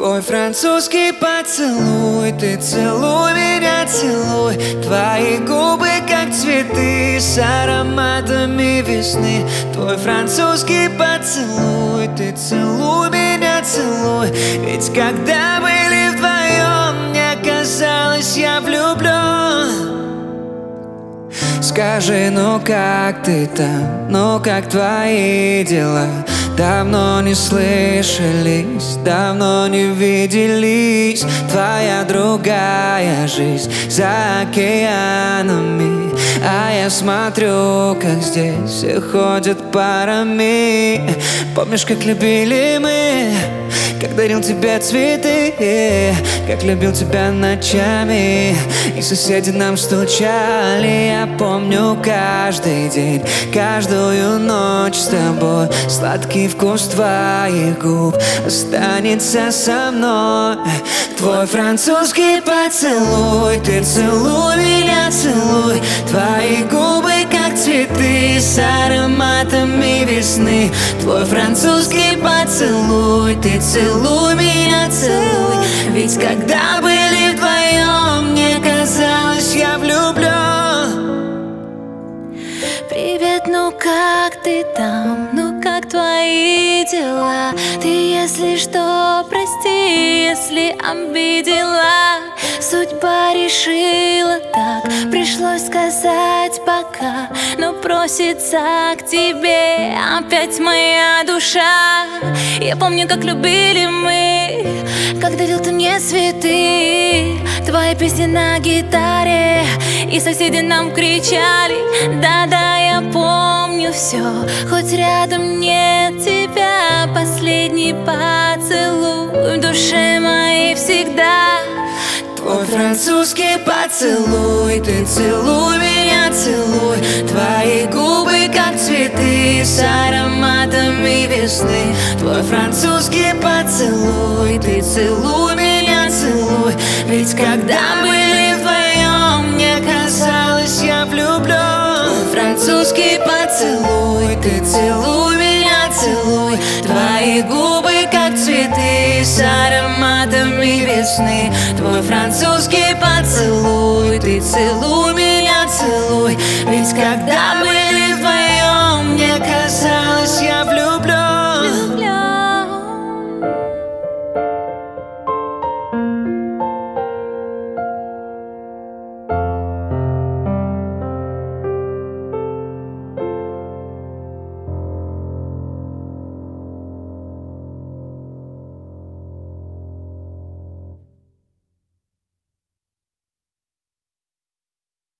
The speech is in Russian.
Твой французский поцелуй, ты целуй меня, целуй. Твои губы как цветы с ароматами весны. Твой французский поцелуй, ты целуй меня, целуй. Ведь когда были вдвоем, мне казалось, я влюблен. Скажи, ну как ты там, ну как твои дела? Давно не слышались, давно не виделись. Твоя другая жизнь за океанами, а я смотрю, как здесь все ходят парами. Помнишь, как любили мы, как дарил тебе цветы, как любил тебя ночами, и соседи нам стучали. Я помню каждый день, каждую ночь с тобой. Сладкий вкус твоих губ останется со мной. Твой французский поцелуй, ты целуй меня, целуй. Твои губы как цветы с ароматами весны. Твой французский поцелуй, ты целуй меня, целуй. Ведь когда были вдвоем, мне казалось, я влюблен. Привет, ну как ты там, ну как твои дела? Ты, если что, прости, если обидела. Судьба решила так, пришлось сказать пока. Но просится к тебе опять моя душа. Я помню, как любили мы, как дарил ты мне цветы. Твои песни на гитаре, и соседи нам кричали. Да-да, я помню все, хоть рядом нет тебя. Последний поцелуй в душе моей всегда. Твой французский поцелуй, ты целуй меня, целуй. Твои губы как цветы с ароматами весны. Твой французский поцелуй, ты целуй меня, целуй. Ведь когда были вдвоем, мне казалось, я влюблен. Твой французский поцелуй, ты целуй меня, целуй. Твои губы как цветы с ароматами весны. Твой французский поцелуй, ты целуй меня, целуй. Ведь когда мы